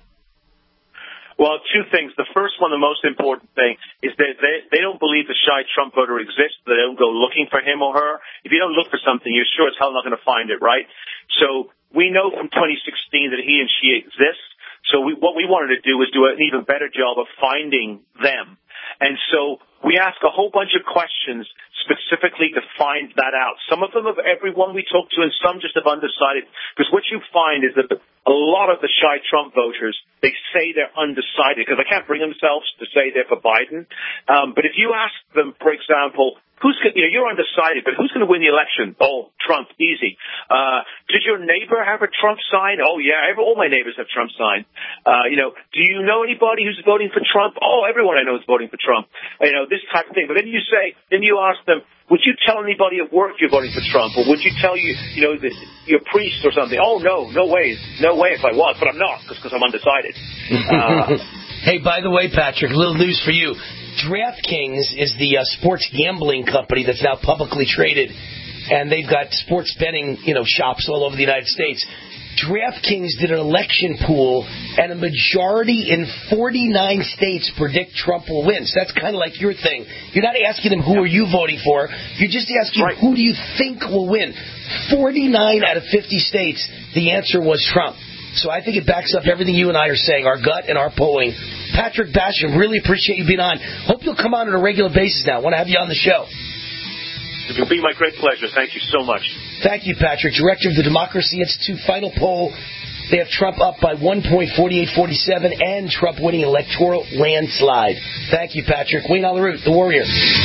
Well, two things. The first one, the most important thing, is that they, they don't believe the shy Trump voter exists. They don't go looking for him or her. If you don't look for something, you're sure as hell not going to find it, right? So we know from twenty sixteen that he and she exist. So we, what we wanted to do was do an even better job of finding them. And so we ask a whole bunch of questions specifically to find that out. Some of them of everyone we talk to, and some just have undecided. Because what you find is that a lot of the shy Trump voters, they say they're undecided because they can't bring themselves to say they're for Biden. Um, but if you ask them, for example, who's going, you know, you're undecided, but who's going to win the election? Oh, Trump, easy. Uh, did your neighbor have a Trump sign? Oh, yeah, every, all my neighbors have Trump signs. Uh, you know, do you know anybody who's voting for Trump? Oh, everyone I know is voting for Trump. You know, this type of thing. But then you say, then you ask them, would you tell anybody at work you're voting for Trump? Or would you tell you, you know, the, your priest or something? Oh, no, no way. No way if I was, but I'm not because I'm undecided. Uh, hey, by the way, Patrick, a little news for you. DraftKings is the uh, sports gambling company that's now publicly traded, and they've got sports betting, you know, shops all over the United States. DraftKings did an election pool, and a majority in forty-nine states predict Trump will win. So that's kind of like your thing. You're not asking them who are you voting for. You're just asking right. who do you think will win. forty-nine out of fifty states, the answer was Trump. So I think it backs up everything you and I are saying, our gut and our polling. Patrick Basham, really appreciate you being on. Hope you'll come on on a regular basis now. I want to have you on the show. It will be my great pleasure. Thank you so much. Thank you, Patrick. Director of the Democracy Institute. Final poll, they have Trump up by one point four eight four seven and Trump winning electoral landslide. Thank you, Patrick. Wayne Allyn Root, The Warrior.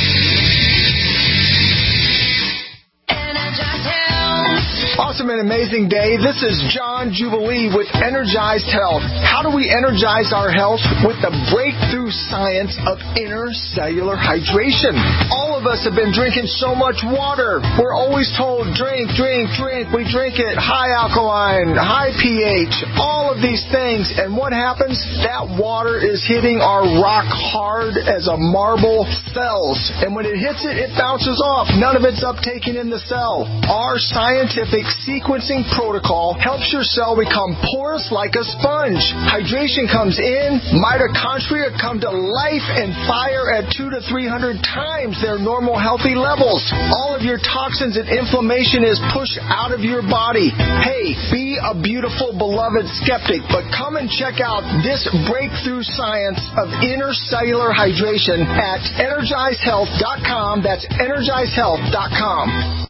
Awesome and amazing day. This is John Jubilee with Energized Health. How do we energize our health? With the breakthrough science of intercellular hydration. All of us have been drinking so much water. We're always told, drink, drink, drink. We drink it high alkaline, high pH, all of these things. And what happens? That water is hitting our rock hard as a marble cells. And when it hits it, it bounces off. None of it's uptaken in the cell. Our scientific sequencing protocol helps your cell become porous like a sponge. Hydration comes in, mitochondria come to life and fire at two to three hundred times their normal healthy levels. All of your toxins and inflammation is pushed out of your body. Hey, be a beautiful, beloved skeptic, but come and check out this breakthrough science of intercellular hydration at energize health dot com. That's energize health dot com.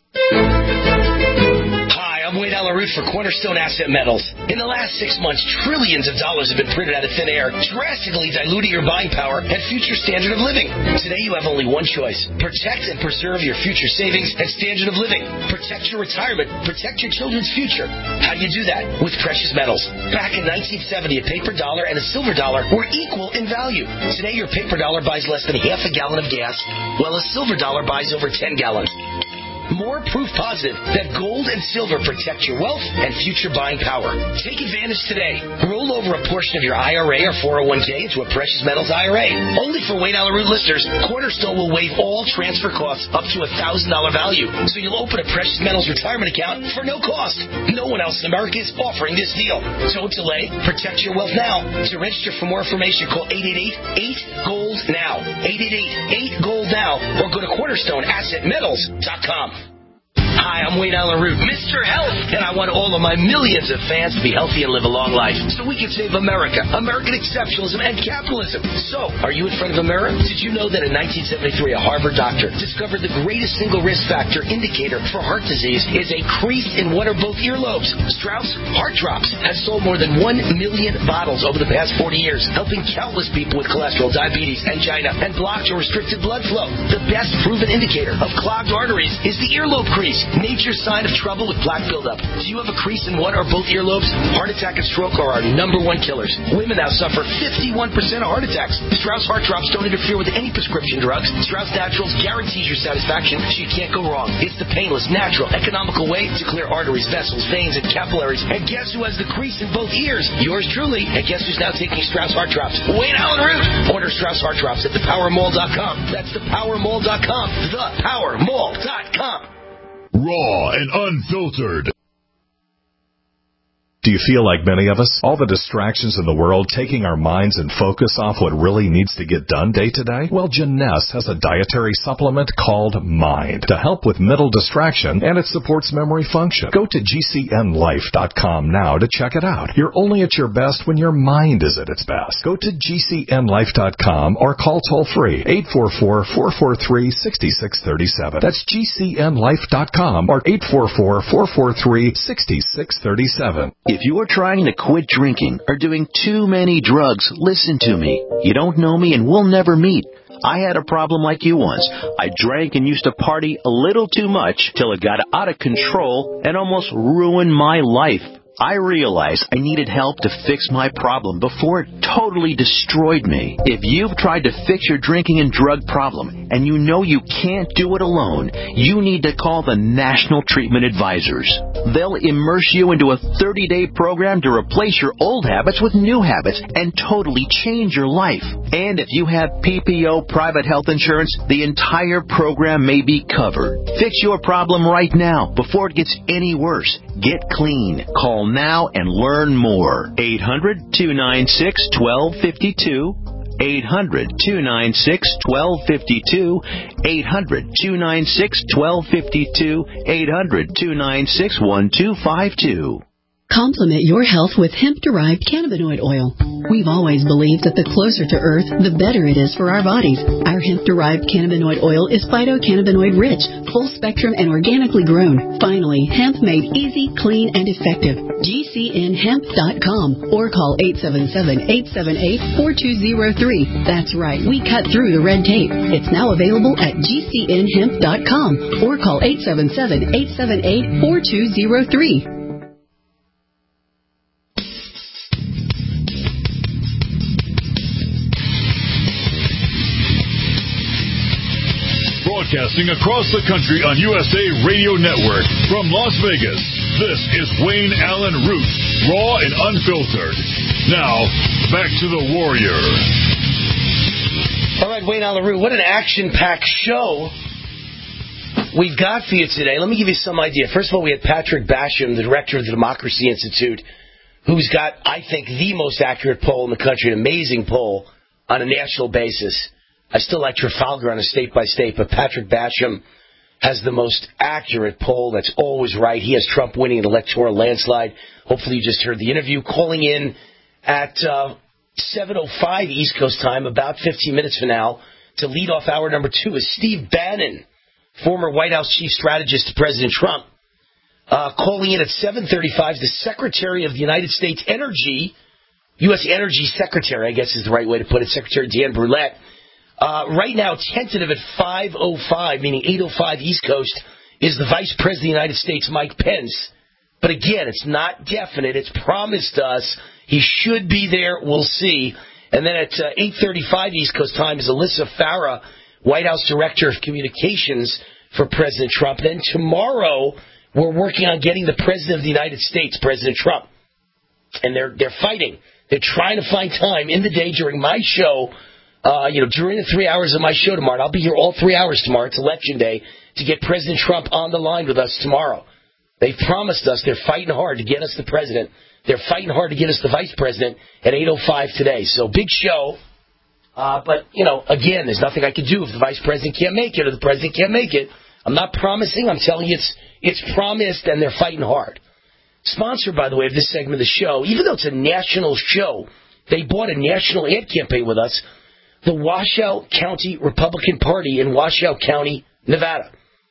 I'm Wayne Allyn Root for Cornerstone Asset Metals. In the last six months, trillions of dollars have been printed out of thin air, drastically diluting your buying power and future standard of living. Today, you have only one choice. Protect and preserve your future savings and standard of living. Protect your retirement. Protect your children's future. How do you do that? With precious metals. Back in nineteen seventy, a paper dollar and a silver dollar were equal in value. Today, your paper dollar buys less than half a gallon of gas, while a silver dollar buys over ten gallons. More proof positive that gold and silver protect your wealth and future buying power. Take advantage today. Roll over a portion of your I R A or four oh one k into a precious metals I R A. Only for Wayne Allyn Root listeners, Cornerstone will waive all transfer costs up to a one thousand dollars value. So you'll open a precious metals retirement account for no cost. No one else in America is offering this deal. Don't delay. Protect your wealth now. To register for more information, call eight eight eight, eight gold now. eight eight eight, eight gold now. Or go to cornerstone asset metals dot com. Hi, I'm Wayne Allyn Root, Mister Health, and I want all of my millions of fans to be healthy and live a long life so we can save America, American exceptionalism, and capitalism. So, are you in front of a mirror? Did you know that in nineteen seventy-three, a Harvard doctor discovered the greatest single risk factor indicator for heart disease is a crease in one or both earlobes? Strauss Heart Drops has sold more than one million bottles over the past forty years, helping countless people with cholesterol, diabetes, angina, and blocked or restricted blood flow. The best proven indicator of clogged arteries is the earlobe crease. Nature's sign of trouble with plaque buildup. Do you have a crease in one or both earlobes? Heart attack and stroke are our number one killers. Women now suffer fifty-one percent of heart attacks. Strauss Heart Drops don't interfere with any prescription drugs. Strauss Naturals guarantees your satisfaction, so you can't go wrong. It's the painless, natural, economical way to clear arteries, vessels, veins, and capillaries. And guess who has the crease in both ears? Yours truly. And guess who's now taking Strauss Heart Drops? Wayne Allyn Root. Order Strauss Heart Drops at the power mall dot com. That's the power mall dot com. the power mall dot com. Raw and unfiltered. Do you feel like many of us? All the distractions in the world taking our minds and focus off what really needs to get done day to day? Well, Jeunesse has a dietary supplement called Mind to help with mental distraction, and it supports memory function. Go to G C N life dot com now to check it out. You're only at your best when your mind is at its best. Go to G C N life dot com or call toll-free eight four four, four four three, six six three seven. That's G C N life dot com or eight four four, four four three, six six three seven. If you are trying to quit drinking or doing too many drugs, listen to me. You don't know me and we'll never meet. I had a problem like you once. I drank and used to party a little too much till it got out of control and almost ruined my life. I realized I needed help to fix my problem before it totally destroyed me. If you've tried to fix your drinking and drug problem and you know you can't do it alone, you need to call the National Treatment Advisors. They'll immerse you into a thirty-day program to replace your old habits with new habits and totally change your life. And if you have P P O private health insurance, the entire program may be covered. Fix your problem right now before it gets any worse. Get clean. Call now and learn more. eight hundred, two nine six, one two five two. eight hundred, two nine six, one two five two. eight hundred, two nine six, one two five two. eight hundred, two nine six, one two five two. Complement your health with hemp-derived cannabinoid oil. We've always believed that the closer to Earth, the better it is for our bodies. Our hemp-derived cannabinoid oil is phytocannabinoid-rich, full-spectrum, and organically grown. Finally, hemp made easy, clean, and effective. G C N hemp dot com or call eight seven seven, eight seven eight, four two zero three. That's right, we cut through the red tape. It's now available at G C N hemp dot com or call eight seven seven, eight seven eight, four two zero three. Broadcasting across the country on U S A Radio Network from Las Vegas, this is Wayne Allen Root, raw and unfiltered. Now, back to the Warrior. All right, Wayne Allen Root, what an action-packed show we've got for you today. Let me give you some idea. First of all, we had Patrick Basham, the director of the Democracy Institute, who's got, I think, the most accurate poll in the country, an amazing poll on a national basis. I still like Trafalgar on a state-by-state, but Patrick Basham has the most accurate poll that's always right. He has Trump winning an electoral landslide. Hopefully you just heard the interview. Calling in at uh, seven oh five East Coast time, about fifteen minutes from now, to lead off hour number two is Steve Bannon, former White House chief strategist to President Trump. Uh, calling in at seven thirty-five, the Secretary of the United States Energy, U S Energy Secretary, I guess is the right way to put it, Secretary Dan Brulette. Uh, right now, tentative at five oh five, meaning eight oh five East Coast, is the Vice President of the United States, Mike Pence. But again, it's not definite. It's promised us. He should be there. We'll see. And then at uh, eight thirty-five East Coast time is Alyssa Farah, White House Director of Communications for President Trump. Then tomorrow, we're working on getting the President of the United States, President Trump. And they're they're fighting. They're trying to find time in the day during my show, Uh, you know, during the three hours of my show tomorrow, and I'll be here all three hours tomorrow, it's Election Day, to get President Trump on the line with us tomorrow. They've promised us they're fighting hard to get us the president. They're fighting hard to get us the vice president at eight oh five today. So, big show. Uh, but, you know, again, there's nothing I can do if the vice president can't make it or the president can't make it. I'm not promising. I'm telling you it's it's promised, and they're fighting hard. Sponsored, by the way, of this segment of the show, even though it's a national show, they bought a national ad campaign with us, the Washoe County Republican Party in Washoe County, Nevada.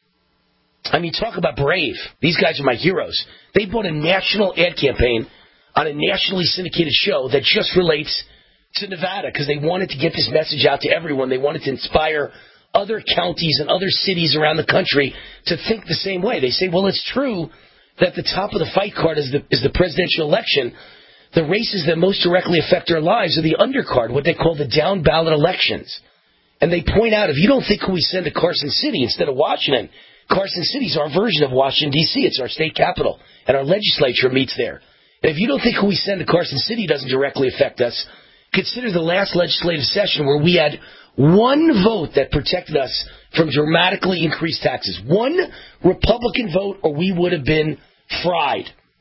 I mean, talk about brave. These guys are my heroes. They bought a national ad campaign on a nationally syndicated show that just relates to Nevada because they wanted to get this message out to everyone. They wanted to inspire other counties and other cities around the country to think the same way. They say, well, it's true that the top of the fight card is the, is the presidential election. The races that most directly affect our lives are the undercard, what they call the down-ballot elections. And they point out, if you don't think who we send to Carson City instead of Washington, Carson City's our version of Washington, D C It's our state capital, and our legislature meets there. And if you don't think who we send to Carson City doesn't directly affect us, consider the last legislative session where we had one vote that protected us from dramatically increased taxes. One Republican vote, or we would have been fried.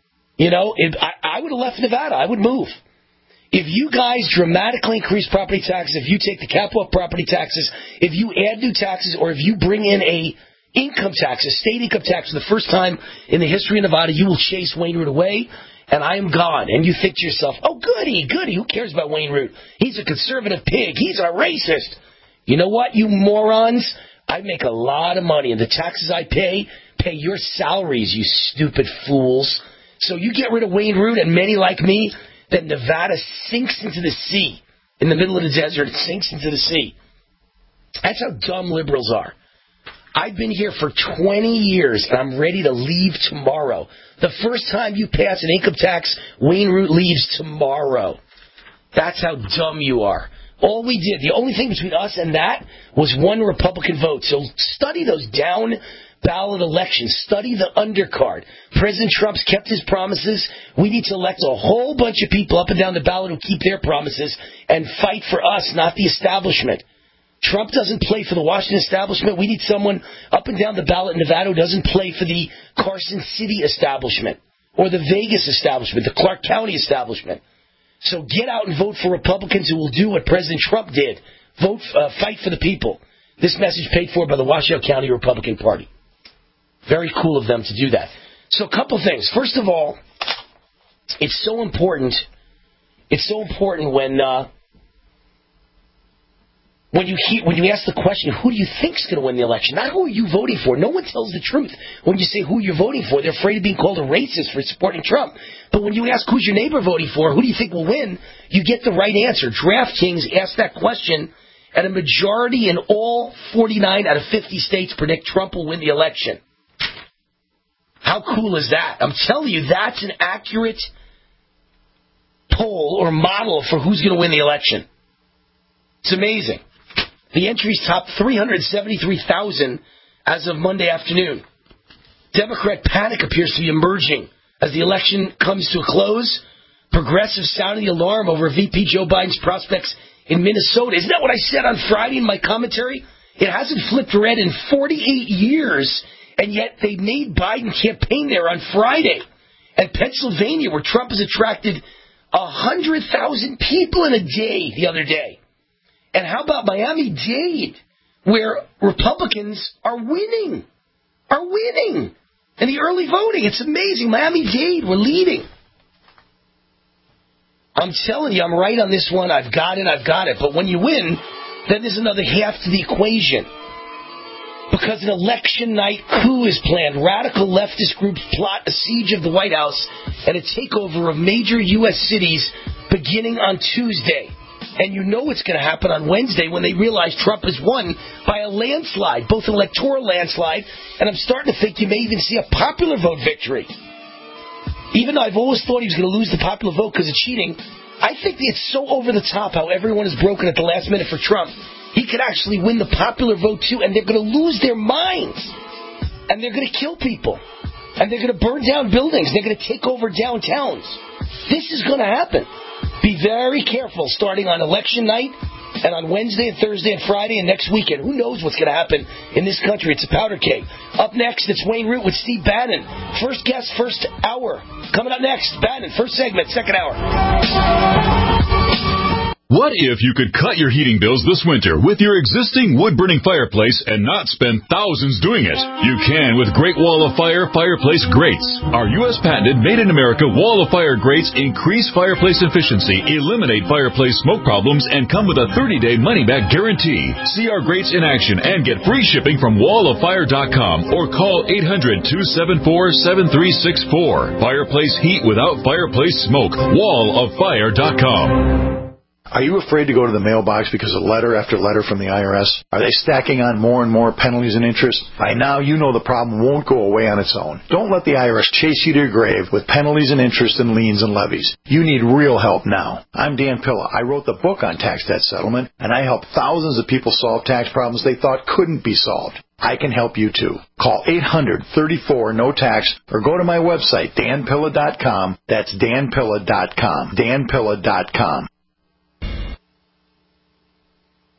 You know, if, I, I would have left Nevada. I would move. If you guys dramatically increase property taxes, if you take the cap off property taxes, if you add new taxes, or if you bring in a income tax, a state income tax for the first time in the history of Nevada, you will chase Wayne Root away, and I am gone. And you think to yourself, oh, goody, goody, who cares about Wayne Root? He's a conservative pig. He's a racist. You know what, you morons? I make a lot of money, and the taxes I pay pay your salaries, you stupid fools. So you get rid of Wayne Root and many like me, then Nevada sinks into the sea. In the middle of the desert, it sinks into the sea. That's how dumb liberals are. I've been here for twenty years, and I'm ready to leave tomorrow. The first time you pass an income tax, Wayne Root leaves tomorrow. That's how dumb you are. All we did, the only thing between us and that was one Republican vote. So study those down ballot elections. Study the undercard. President Trump's kept his promises. We need to elect a whole bunch of people up and down the ballot who keep their promises and fight for us, not the establishment. Trump doesn't play for the Washington establishment. We need someone up and down the ballot in Nevada who doesn't play for the Carson City establishment or the Vegas establishment, the Clark County establishment. So get out and vote for Republicans who will do what President Trump did. Vote, uh, fight for the people. This message paid for by the Washoe County Republican Party. Very cool of them to do that. So a couple things. First of all, it's so important. It's so important when uh, when you hear, when you ask the question, who do you think is going to win the election? Not who are you voting for. No one tells the truth when you say who you're voting for. They're afraid of being called a racist for supporting Trump. But when you ask who's your neighbor voting for, who do you think will win, you get the right answer. DraftKings asked that question, and a majority in all forty-nine out of fifty states predict Trump will win the election. How cool is that? I'm telling you, that's an accurate poll or model for who's going to win the election. It's amazing. The entries topped three hundred seventy-three thousand as of Monday afternoon. Democrat panic appears to be emerging as the election comes to a close. Progressives sounding the alarm over V P Joe Biden's prospects in Minnesota. Isn't that what I said on Friday in my commentary? It hasn't flipped red in forty-eight years. And yet they made Biden campaign there on Friday. And Pennsylvania, where Trump has attracted one hundred thousand people in a day the other day. And how about Miami-Dade, where Republicans are winning, are winning in the early voting. It's amazing. Miami-Dade, we're leading. I'm telling you, I'm right on this one. I've got it, I've got it. But when you win, then there's another half to the equation. Because an election night coup is planned. Radical leftist groups plot a siege of the White House and a takeover of major U S cities beginning on Tuesday. And you know it's going to happen on Wednesday when they realize Trump has won by a landslide, both an electoral landslide, and I'm starting to think you may even see a popular vote victory. Even though I've always thought he was going to lose the popular vote because of cheating, I think it's so over the top how everyone is broken at the last minute for Trump. He could actually win the popular vote, too, and they're going to lose their minds. And they're going to kill people. And they're going to burn down buildings. They're going to take over downtowns. This is going to happen. Be very careful starting on election night and on Wednesday and Thursday and Friday and next weekend. Who knows what's going to happen in this country? It's a powder keg. Up next, it's Wayne Root with Steve Bannon. First guest, first hour. Coming up next, Bannon, first segment, second hour. What if you could cut your heating bills this winter with your existing wood-burning fireplace and not spend thousands doing it? You can with Great Wall of Fire Fireplace Grates. Our U S patented made-in-America Wall of Fire grates increase fireplace efficiency, eliminate fireplace smoke problems, and come with a thirty-day money-back guarantee. See our grates in action and get free shipping from wall of fire dot com or call eight hundred, two seven four, seven three six four. Fireplace heat without fireplace smoke. wall of fire dot com. Are you afraid to go to the mailbox because of letter after letter from the I R S? Are they stacking on more and more penalties and interest? By now, you know the problem won't go away on its own. Don't let the I R S chase you to your grave with penalties and interest and liens and levies. You need real help now. I'm Dan Pilla. I wrote the book on tax debt settlement, and I help thousands of people solve tax problems they thought couldn't be solved. I can help you too. Call eight hundred, thirty-four, no tax or go to my website, dan pilla dot com. That's dan pilla dot com. dan pilla dot com.